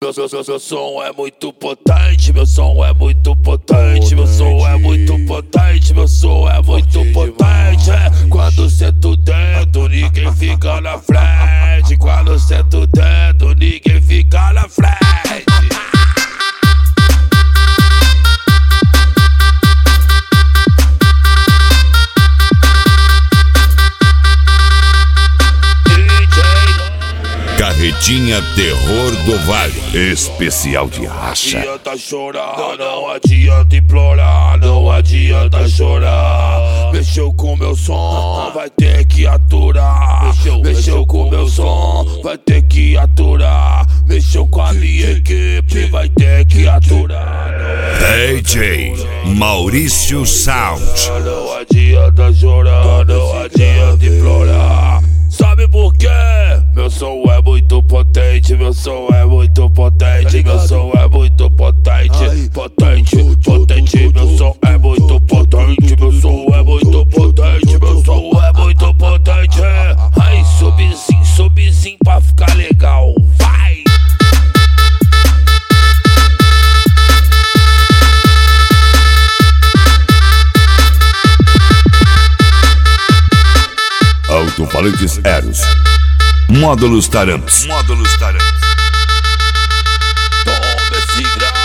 Meu som é muito potente, meu som é muito potente, meu som é muito potente, meu som é muito potente. Quando sento o dedo, ninguém fica na frente. Quando sento o dedo, ninguém fica na frente. Carretinha Terror do Vale, especial de racha. Não adianta chorar, não adianta implorar, não adianta chorar. Mexeu com meu som, vai ter que aturar. Mexeu com meu som, vai ter que aturar. Mexeu com a minha equipe, vai ter que aturar. DJ Maurício Sound. Não adianta chorar, não adianta implorar. Sabe por quê? Meu som é muito potente, meu som é muito potente, meu som é muito potente, potente, potente, meu som é muito potente, meu som é muito potente, meu som é muito potente. Aí subzinho pra ficar legal, vai! Alto-falantes Eros. Módulos Taramps. Toma esse grave!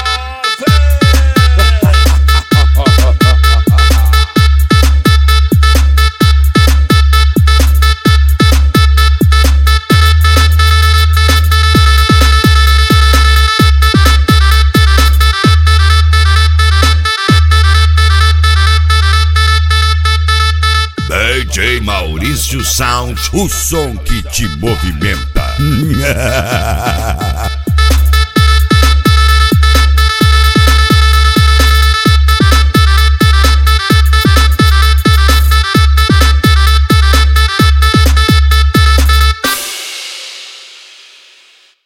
DJ Maurício Sound, o som que te movimenta.